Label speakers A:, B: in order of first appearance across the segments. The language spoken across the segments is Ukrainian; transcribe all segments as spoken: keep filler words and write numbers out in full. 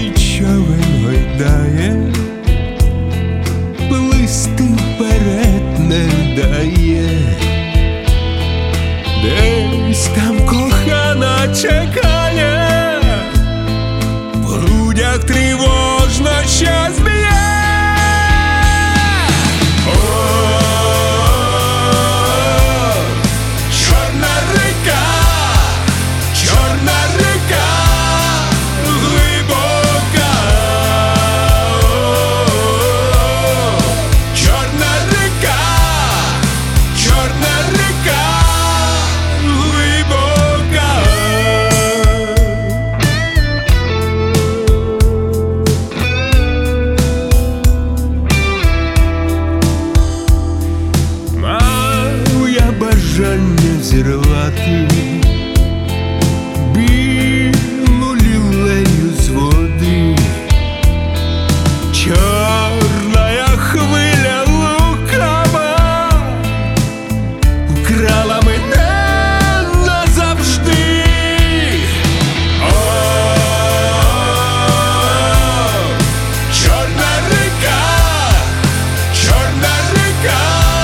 A: і човен гойдає, плисти вперед не дає. Десь там кохана чекає, в грудях тривожно щось б'є. Бажання зірвати білу лілею з води, чорная хвиля лукава вкрала мене назавжди. О, чорна ріка, чорна ріка,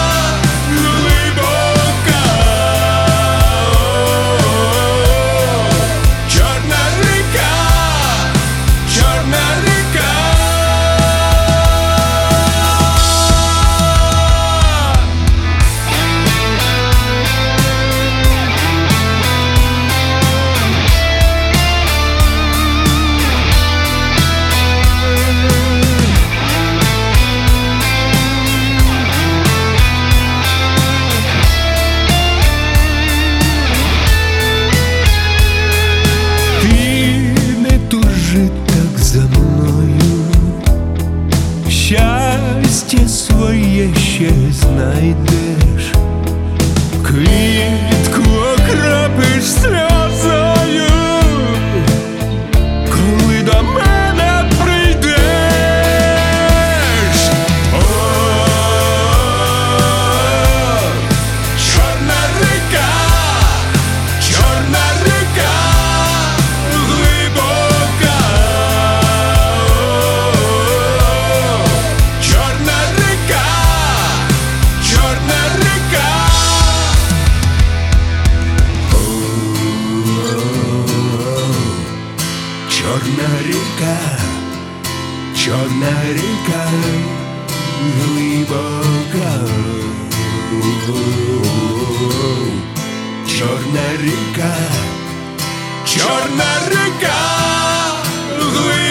A: щастя своє ще знайдеш, квітку окропиш сльозою, коли до мене прийдеш. О, чорна ріка, чорна ріка, глибока. Чорна ріка, чорна ріка, глибока. Чорна ріка, чорна ріка, глибока.